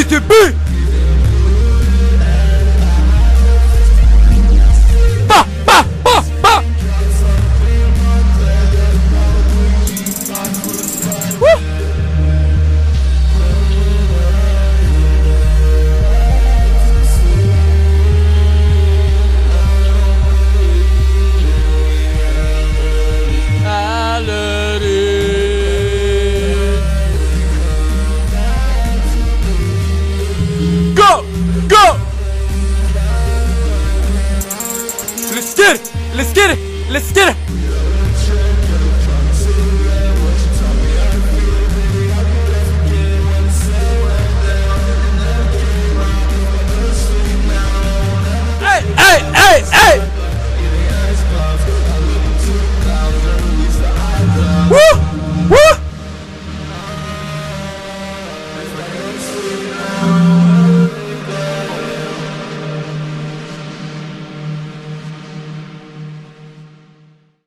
BTB. Bah, bah, bah, bah. Woo. Go! Go! Let's get it! Let's get it! Let's get it!